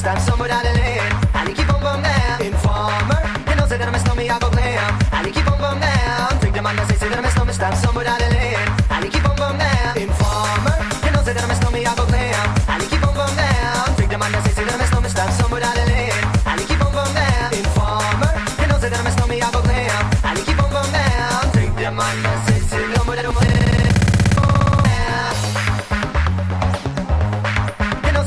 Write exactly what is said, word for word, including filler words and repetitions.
stab somewhere down the lane. And you keep on bum there. Informer, you know say that I'm a snowman, I go claim. And you keep on bum there. Take the man that say say that I'm a snowman, stab somewhere down the lane. And you keep on bum there. Informer, you know say that I'm a snowman, I go claim. And you keep on bum there. Take the man that say say that I'm a snowman, stab somewhere down the lane. And you keep on bum there. Informer, you know say that I'm a snowman, I go claim. And you keep on bum there. Take the man.